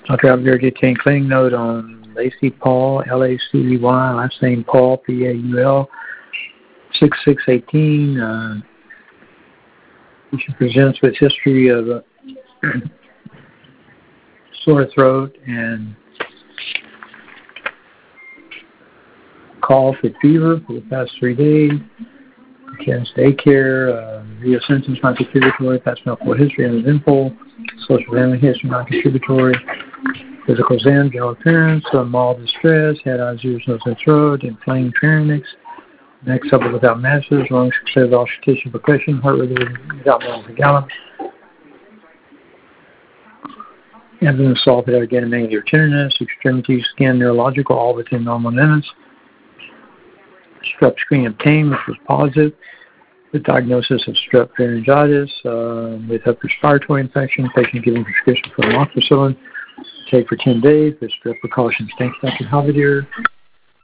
Dr. Alvear detained claim note on Lacey Paul, Lacey, last name Paul, Paul, 6618. She presents with history of sore throat and cough and fever for the past 3 days. Attends daycare, via symptoms non-contributory, past medical history and info, social family history non-contributory, physical exam, general appearance, mild distress, head, eyes, ears, nose, and throat, inflamed pharynx, neck supple without masses, lungs excessive auscultation percussion, heart rate without miles per gallon, abdomen assault without again negative tenderness, extremities, skin, neurological, all within normal limits. Strep screen obtained, which was positive. The diagnosis of strep pharyngitis with upper respiratory infection. Patient given prescription for amoxicillin. Take for 10 days. There's strep precautions. Thanks, Dr. Javier.